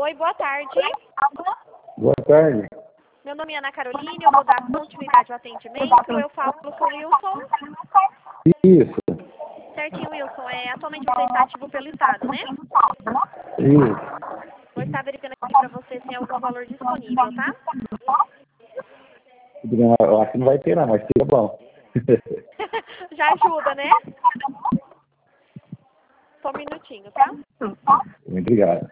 Oi, boa tarde. Boa tarde. Meu nome é Ana Caroline, eu vou dar continuidade ao atendimento. Eu falo com o Wilson. Isso. Certinho, Wilson. Atualmente você está ativo pelo Estado, né? Isso. Vou estar verificando aqui para você se tem algum valor disponível, tá? Eu acho que não vai ter não, mas seria bom. Já ajuda, né? Só um minutinho, tá? Muito obrigado.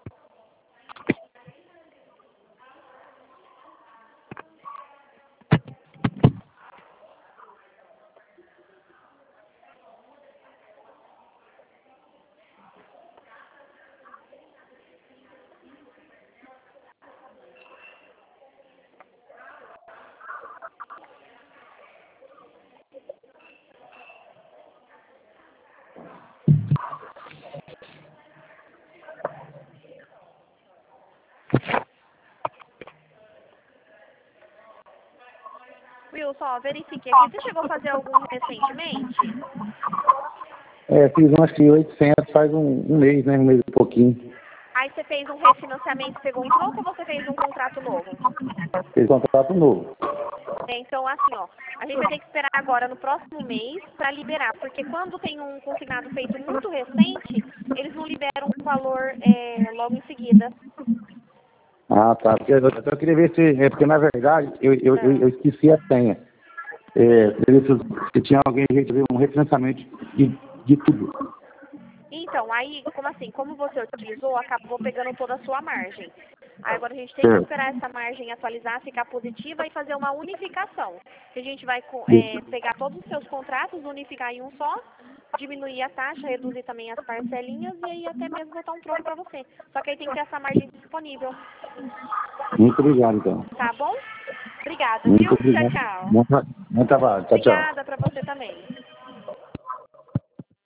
Wilson, ó, verifique aqui. Você chegou a fazer algum recentemente? Fiz acho que 800 faz um mês, né? Um mês e pouquinho. Aí você fez um refinanciamento, pegou um troco ou você fez um contrato novo? Fez contrato novo. Então, assim, ó, a gente vai ter que esperar agora no próximo mês para liberar, porque quando tem um consignado feito muito recente, eles não liberam o valor logo em seguida. Ah, tá. Porque eu queria ver se... porque na verdade eu esqueci a senha. Se tinha alguém que fez um refinanciamento de tudo. Então, aí, como assim, como você utilizou, acabou pegando toda a sua margem. Aí agora a gente tem que esperar essa margem atualizar, ficar positiva e fazer uma unificação. A gente vai pegar todos os seus contratos, unificar em um só, diminuir a taxa, reduzir também as parcelinhas e aí até mesmo botar um troco para você. Só que aí tem que ter essa margem disponível. Muito obrigado, então. Tá bom? Obrigada, Muito viu? obrigado. Tchau, tchau. Bom trabalho. Tchau, tchau. Obrigada para você também.